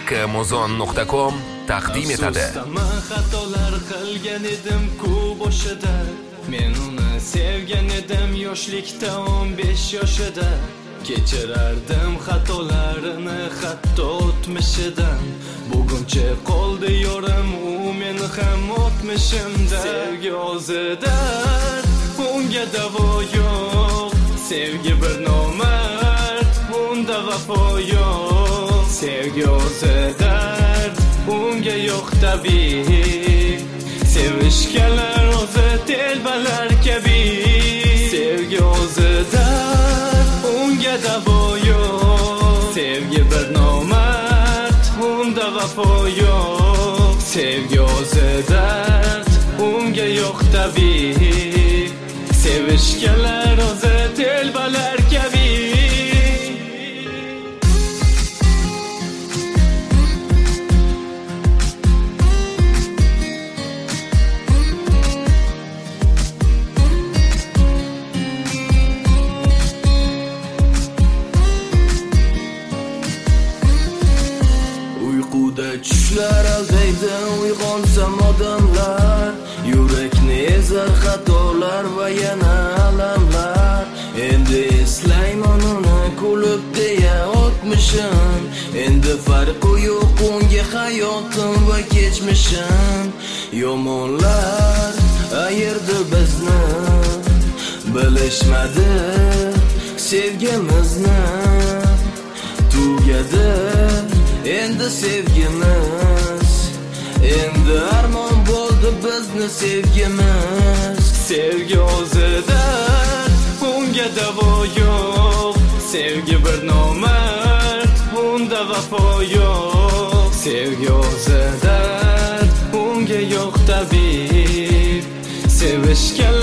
kmozon.com taqdim etadi. Men xatolar qilgan edim ko'p boshida. Men uni sevgan edim yoshlikda 15 yoshida. Kechirardim xatolarini hatto o'tmishidan. Buguncha qoldi yorim u meni ham o'tmishimda. Sevgi o'zida unga davo yo'q. Sevgi bir nomard, unda vafo yo'q. Sevgi o'zida unga yo'q tabib. Sevishganlar o'zi telbalar kabi. Sevgi o'zida unga davo yo'q. Sevgi bir nomard, unda vafo yo'q. Sevgi o'zida unga yo'q tabib. Sevishganlar o'zi telbalar kabi. Tushlar aldaydi uyg'onsam odamlar. Yurakni ezar xatolar va yana alamlar. Endi eslayman uni kulib deya o'tmishim. Endi farqi yo'q unga hayotim va kechmishim. Yomonlar ayirdi bizni, bilishmadi sevgimizni. Tugadi endi sevgimiz, endi armon bo'ldi bizni sevgimiz. Sevgi o'zida unga davo yo'q. Sevgi bir nomard, unda vafo yo'q. Sevgi o'zida unga yo'q tabib. Sevishgan